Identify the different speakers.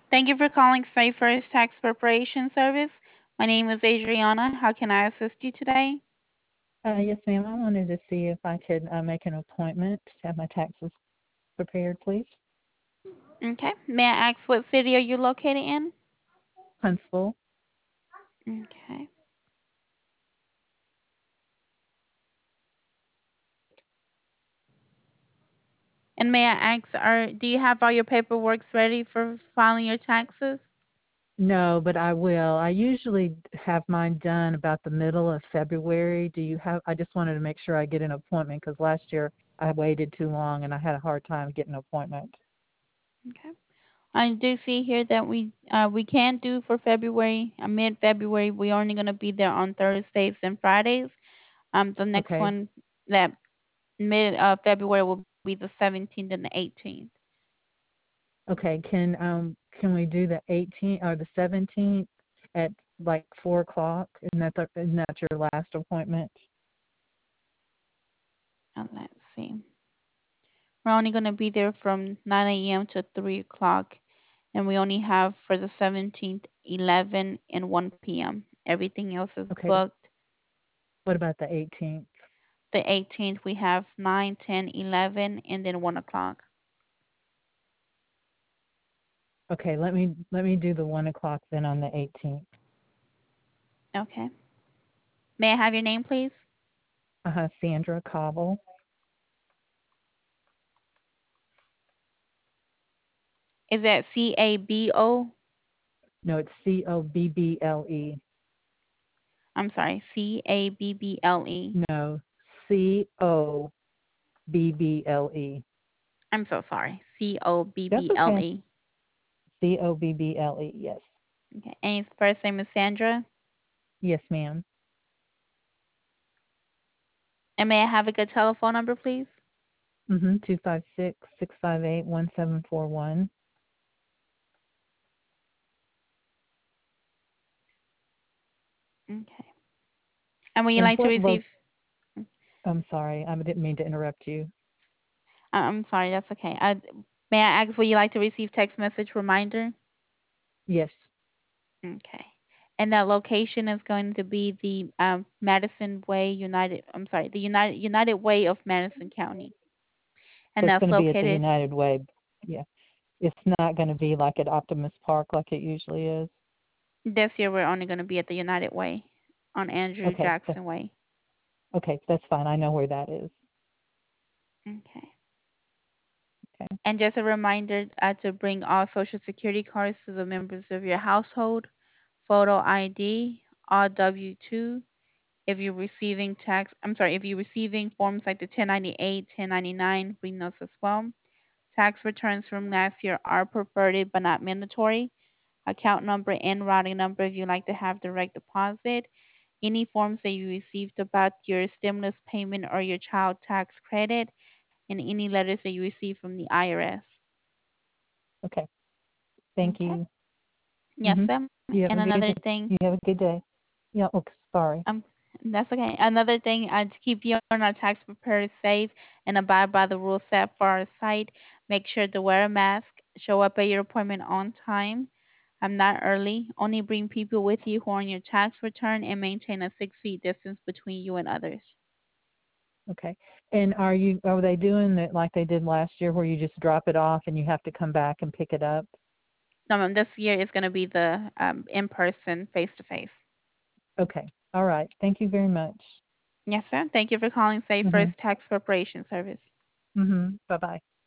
Speaker 1: Thank you for calling SafeFirst Tax Preparation Service. My name is Adriana. How can I assist you today?
Speaker 2: Yes, ma'am. I wanted to see if I could make an appointment to have my taxes prepared, please.
Speaker 1: Okay. May I ask what city are you located in?
Speaker 2: Huntsville.
Speaker 1: Okay. And may I ask, do you have all your paperwork ready for filing your taxes?
Speaker 2: No, but I will. I usually have mine done about the middle of February. I just wanted to make sure I get an appointment because last year I waited too long and I had a hard time getting an appointment.
Speaker 1: Okay. I do see here that we can do for February, mid-February. We're only going to be there on Thursdays and Fridays. The next
Speaker 2: Okay.
Speaker 1: one that mid February will be the 17th and the 18th.
Speaker 2: Okay. Can we do the 18th or the 17th at like 4 o'clock? Isn't that your last appointment?
Speaker 1: Let's see. We're only going to be there from 9 a.m. to 3 o'clock, and we only have for the 17th 11 and 1 p.m. Everything else is
Speaker 2: Okay.
Speaker 1: booked.
Speaker 2: What about the 18th?
Speaker 1: The 18th we have 9, 10, 11, and then 1 o'clock.
Speaker 2: Okay, let me do the 1 o'clock then on the 18th.
Speaker 1: Okay. May I have your name, please?
Speaker 2: Sandra Cobble.
Speaker 1: Is that CABO?
Speaker 2: No, it's Cobble.
Speaker 1: I'm sorry, CABBLE.
Speaker 2: No, Cobble.
Speaker 1: I'm so sorry, COBBLE.
Speaker 2: That's okay.
Speaker 1: Okay.
Speaker 2: Cobble. Yes,
Speaker 1: And his first name is Sandra.
Speaker 2: yes, ma'am.
Speaker 1: And may I have a good telephone number, please?
Speaker 2: 256-658-1741.
Speaker 1: Okay. And would you
Speaker 2: And
Speaker 1: like to
Speaker 2: what
Speaker 1: receive?
Speaker 2: I'm sorry, I didn't mean to interrupt you.
Speaker 1: I'm sorry, that's okay. May I ask, would you like to receive text message reminder?
Speaker 2: Yes.
Speaker 1: Okay. And that location is going to be the Madison Way United. I'm sorry, the United Way of Madison County,
Speaker 2: So
Speaker 1: and
Speaker 2: it's
Speaker 1: that's
Speaker 2: going to be at the
Speaker 1: located.
Speaker 2: United Way. Yeah. It's not going to be like at Optimus Park like it usually is.
Speaker 1: This year, we're only going to be at the United Way on Andrew
Speaker 2: Okay.
Speaker 1: Jackson Way.
Speaker 2: Okay, that's fine. I know where that is.
Speaker 1: Okay.
Speaker 2: Okay.
Speaker 1: And just a reminder to bring all Social Security cards to the members of your household, photo ID, all W-2. If you're receiving if you're receiving forms like the 1098, 1099, bring those as well. Tax returns from last year are preferred but not mandatory. Account number and routing number if you'd like to have direct deposit. Any forms that you received about your stimulus payment or your child tax credit, and any letters that you received from the IRS.
Speaker 2: Okay. Thank
Speaker 1: Okay.
Speaker 2: you.
Speaker 1: Yes,
Speaker 2: Mhm.
Speaker 1: ma'am.
Speaker 2: You
Speaker 1: And
Speaker 2: have a good
Speaker 1: another
Speaker 2: day.
Speaker 1: thing,
Speaker 2: You have a good day. Yeah. Okay. Sorry.
Speaker 1: that's okay. Another thing, to keep you and our tax preparers safe and abide by the rules set for our site, make sure to wear a mask, show up at your appointment on time. I'm not early. Only bring people with you who are on your tax return and maintain a 6 feet distance between you and others.
Speaker 2: Okay. And are they doing it like they did last year where you just drop it off and you have to come back and pick it up?
Speaker 1: This year is going to be the in person, face to face.
Speaker 2: Okay. All right. Thank you very much.
Speaker 1: Yes, sir. Thank you for calling Safe First
Speaker 2: Mhm.
Speaker 1: Tax Preparation Service.
Speaker 2: Mhm. Bye-bye.